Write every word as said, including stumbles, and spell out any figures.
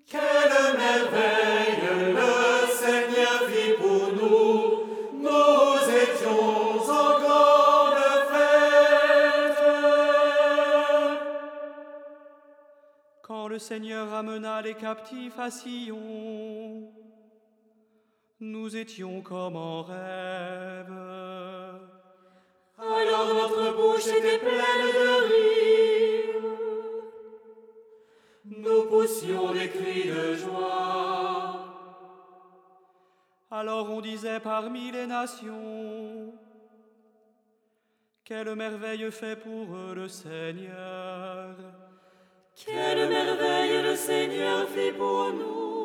Quelle merveille le Seigneur fit pour nous, nous étions en grande fête. Quand le Seigneur ramena les captifs à Sion, nous étions comme en rêve. Alors notre bouche était pleine de rire, nous poussions des cris de joie. Alors on disait parmi les nations, quelle merveille fait pour eux le Seigneur. Quelle merveille le Seigneur fit pour nous,